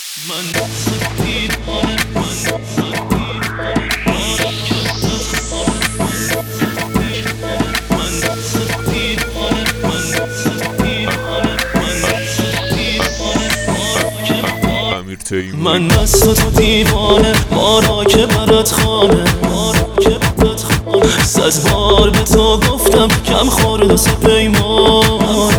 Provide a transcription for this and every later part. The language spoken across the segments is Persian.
من دست تو دیوانه ما را که برات خانه 100 بار به تو گفتم کم خورد و سپیمان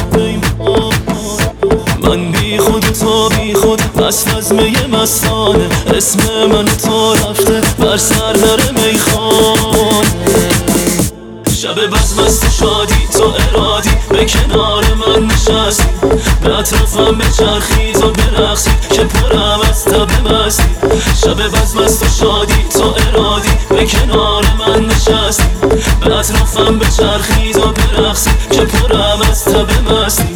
من بی خود و تو بی خود مست از می مستانه اسم من تو رفته بر سرور میخانه شب بزم است و شادی تو ارادی به کنار من نشستی به اطرافم بچرخی تو برقصی که پرم از تب مستی شب بزم است و شادی تو ارادی به کنار من نشستی به اطرافم بچرخی تو برقصی که پرم از تب مستی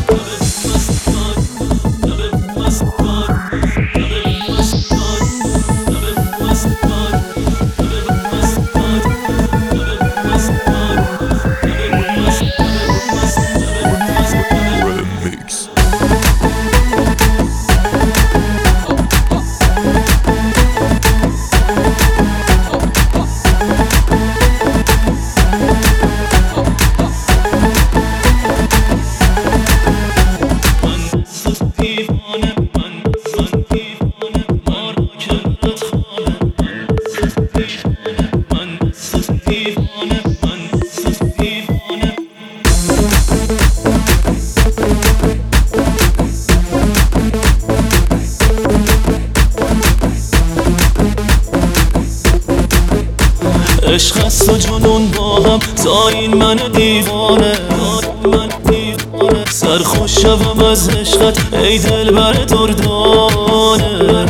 عشق است و جنون با هم تا این من دیوانه سرخوش شوم از عشقت ای دلبر دردانه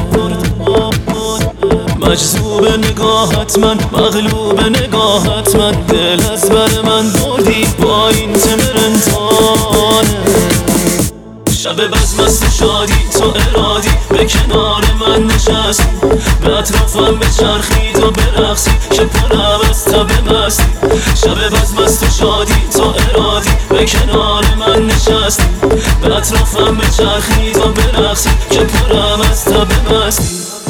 مجذوب نگاهت من مغلوب نگاهت من دل از بر من بردی با این تمرنتانه شب بزم است و شادی تو ارادی به کنار من نشستی به اطرافم بچرخی تو برقصی که پرم از تب مستی شب بزم است و شادی تو ارادی به کنار من نشستی به اطرافم بچرخی تو برقصی که پرم از تب مستی